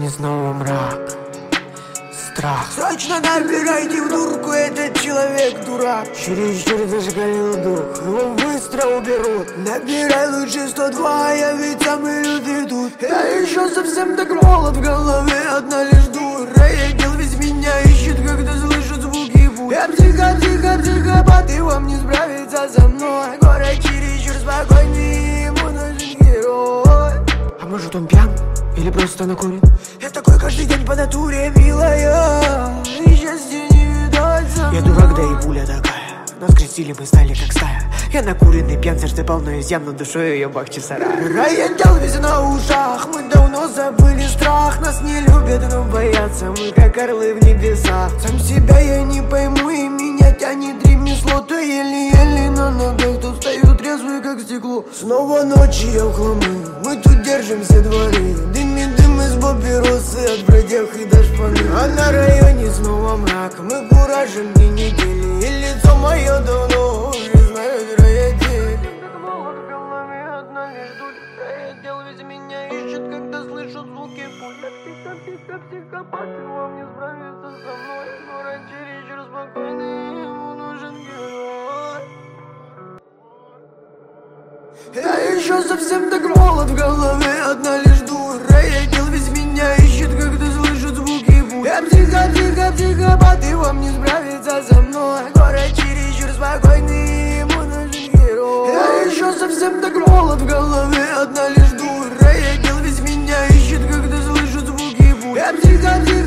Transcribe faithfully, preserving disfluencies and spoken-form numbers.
районе снова мрак, страх. Срочно набирайте в дурку, этот человек дурак. Чересчур зашкалил дух, его быстро уберут. Набирай лучше сто два, я ведь самый лютый тут. Я еще совсем так молод, в голове одна лишь дура. Я дел весь меня ищет, когда слышит звуки пуль. Я психо, психо, психопат, и вам не справиться со мной. Город чересчур спокойный, ему нужен герой. А может он пьян? Или просто накурен? Я такой каждый день по натуре, милая, и счастья не видать со мной. Я дурак, да и пуля такая. Нас крестили, мы стали как стая. Я накуренный пьянца, что полно изъям, но душой ее бахчисарай. Райотдел весь на ушах, мы давно забыли страх. Нас не любят, но боятся, мы как орлы в небесах. Сам себя я не пойму, и меня тянет ремесло. То еле-еле на ногах, тут стою трезвый как стекло. Снова ночи я в хламы, мы тут держим все дворы. Дымит дым из папиросы от бродяг и до шпаны. А на районе снова мрак, мы куражим дни недели. И лицо мое давно уже знают райотдель. Райотдел весь меня ищет, когда слышу звуки пуль. Психо, психо, психопат, и вам не справиться со мной. Город чересчур спокойный, ему нужен герой. Я еще совсем так молод, в голове одна лишь дура. Райотдел весь меня ищет, когда слышит звуки пуль. Я психо, психо, психопат, и вам не справиться со мной. Город чересчур спокойный, ему нужен герой. Я еще совсем так молод, в голове одна лишь дура. Райотдел весь меня ищет, когда слышит звуки пуль. Я психо, психо